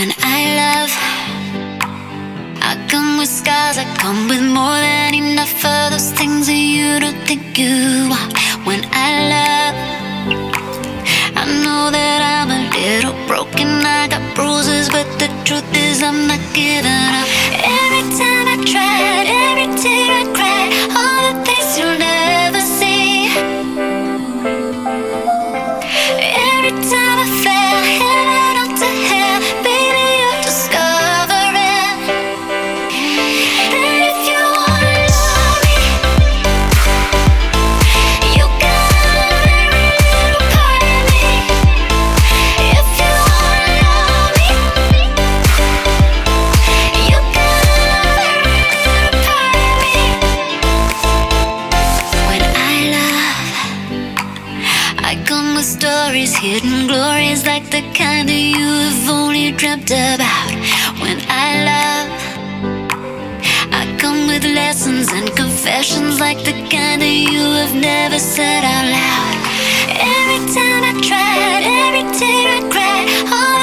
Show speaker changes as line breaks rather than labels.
When I love, I come with scars, I come with more than enough for those things that you don't think you want. When I love, I know that I'm a little broken, I got bruises, but the truth is I'm not giving up. Every time I tried, every tear I cried, all the things you'll never see. Every time I fell, heaven up to hell, baby, you're discovering that if you wanna love me, you got every little part of me. If you wanna love me, you got every little part of me. When I love, I come with stories, hidden glories, like the kind that you have only dreamt about. When I love, I come with lessons and confessions, like the kind that you have never said out loud. Every time I tried, every tear I cried, all